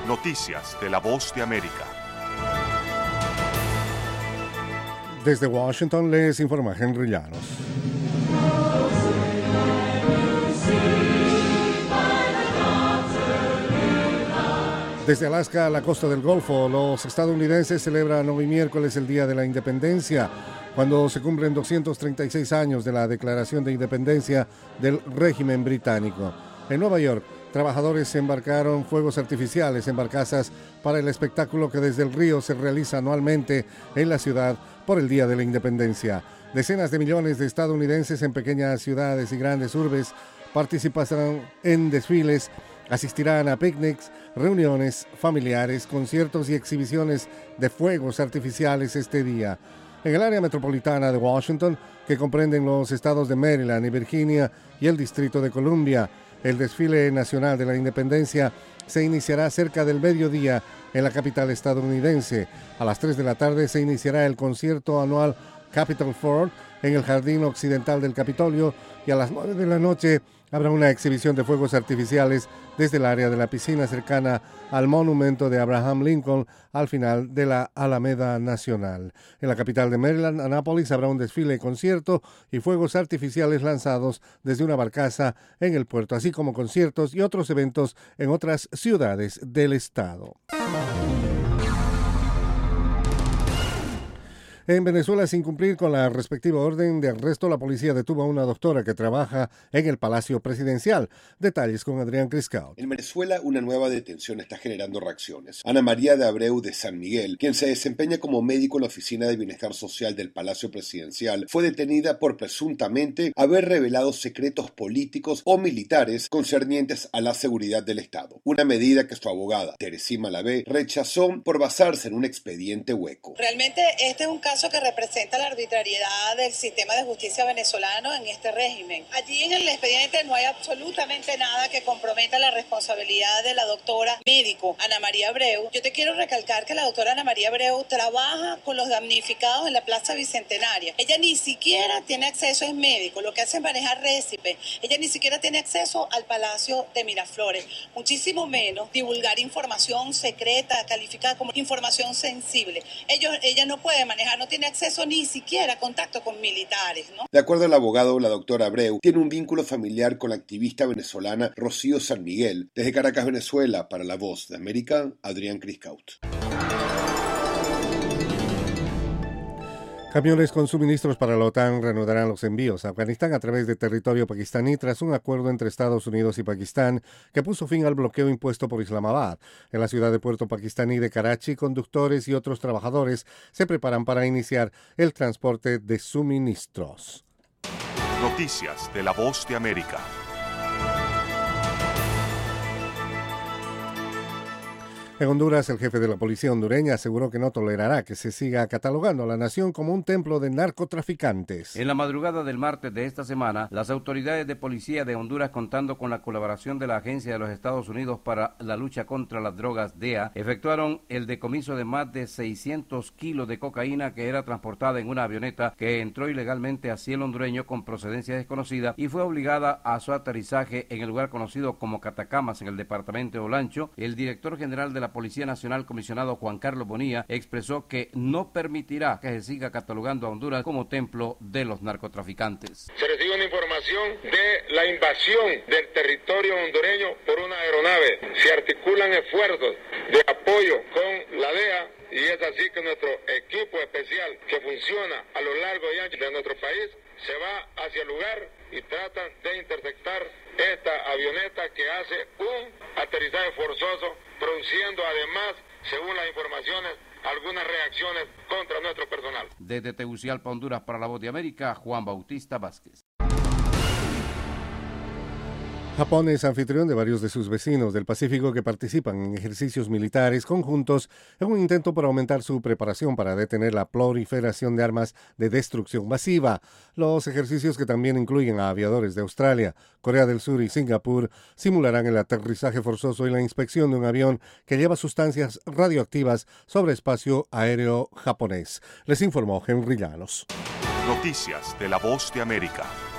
Noticias de la Voz de América. Desde Washington les informa Henry Llanos. Desde Alaska a la costa del Golfo, los estadounidenses celebran hoy miércoles el Día de la Independencia, cuando se cumplen 236 años de la Declaración de Independencia del régimen británico. En Nueva York, trabajadores embarcaron fuegos artificiales en barcazas para el espectáculo que desde el río se realiza anualmente en la ciudad por el Día de la Independencia. Decenas de millones de estadounidenses en pequeñas ciudades y grandes urbes participarán en desfiles, asistirán a picnics, reuniones familiares, conciertos y exhibiciones de fuegos artificiales este día. En el área metropolitana de Washington, que comprenden los estados de Maryland y Virginia y el Distrito de Columbia, el desfile nacional de la Independencia se iniciará cerca del mediodía en la capital estadounidense. A las 3 de la tarde se iniciará el concierto anual Capitol Fort en el jardín occidental del Capitolio y a las 9 de la noche habrá una exhibición de fuegos artificiales desde el área de la piscina cercana al monumento de Abraham Lincoln al final de la Alameda Nacional. En la capital de Maryland, Annapolis, habrá un desfile, concierto y fuegos artificiales lanzados desde una barcaza en el puerto, así como conciertos y otros eventos en otras ciudades del estado. En Venezuela, sin cumplir con la respectiva orden de arresto, la policía detuvo a una doctora que trabaja en el Palacio Presidencial. Detalles con Adrián Criscao. En Venezuela, una nueva detención está generando reacciones. Ana María de Abreu de San Miguel, quien se desempeña como médico en la Oficina de Bienestar Social del Palacio Presidencial, fue detenida por presuntamente haber revelado secretos políticos o militares concernientes a la seguridad del Estado. Una medida que su abogada, Teresí Malavé, rechazó por basarse en un expediente hueco. Realmente este es un caso que representa la arbitrariedad del sistema de justicia venezolano en este régimen. Allí en el expediente no hay absolutamente nada que comprometa la responsabilidad de la doctora médico Ana María Abreu. Yo te quiero recalcar que la doctora Ana María Abreu trabaja con los damnificados en la Plaza Bicentenaria. Ella ni siquiera tiene acceso, es médico, lo que hace es manejar récipe. Ella ni siquiera tiene acceso al Palacio de Miraflores, muchísimo menos divulgar información secreta, calificada como información sensible. Ella no puede manejar, no tiene acceso ni siquiera a contacto con militares, ¿no? De acuerdo al abogado, la doctora Abreu tiene un vínculo familiar con la activista venezolana Rocío San Miguel. Desde Caracas, Venezuela, para La Voz de América, Adrián Criscaut. Camiones con suministros para la OTAN reanudarán los envíos a Afganistán a través de territorio pakistaní tras un acuerdo entre Estados Unidos y Pakistán que puso fin al bloqueo impuesto por Islamabad. En la ciudad de puerto pakistaní de Karachi, conductores y otros trabajadores se preparan para iniciar el transporte de suministros. Noticias de la Voz de América. En Honduras, el jefe de la policía hondureña aseguró que no tolerará que se siga catalogando a la nación como un templo de narcotraficantes. En la madrugada del martes de esta semana, las autoridades de policía de Honduras, contando con la colaboración de la Agencia de los Estados Unidos para la Lucha contra las Drogas, DEA, efectuaron el decomiso de más de 600 kilos de cocaína que era transportada en una avioneta que entró ilegalmente a cielo hondureño con procedencia desconocida y fue obligada a su aterrizaje en el lugar conocido como Catacamas, en el departamento de Olancho. El director general de la Policía Nacional, comisionado Juan Carlos Bonilla, expresó que no permitirá que se siga catalogando a Honduras como templo de los narcotraficantes. Se recibe una información de la invasión del territorio hondureño por una aeronave. Se articulan esfuerzos de apoyo con la DEA y es así que nuestro equipo especial que funciona a lo largo y ancho de nuestro país se va hacia el lugar y tratan de interceptar esta avioneta que hace un aterrizaje forzoso, produciendo además, según las informaciones, algunas reacciones contra nuestro personal. Desde Tegucigalpa, Honduras, para La Voz de América, Juan Bautista Vázquez. Japón es anfitrión de varios de sus vecinos del Pacífico que participan en ejercicios militares conjuntos en un intento por aumentar su preparación para detener la proliferación de armas de destrucción masiva. Los ejercicios, que también incluyen a aviadores de Australia, Corea del Sur y Singapur, simularán el aterrizaje forzoso y la inspección de un avión que lleva sustancias radioactivas sobre espacio aéreo japonés. Les informó Henry Llanos. Noticias de la Voz de América.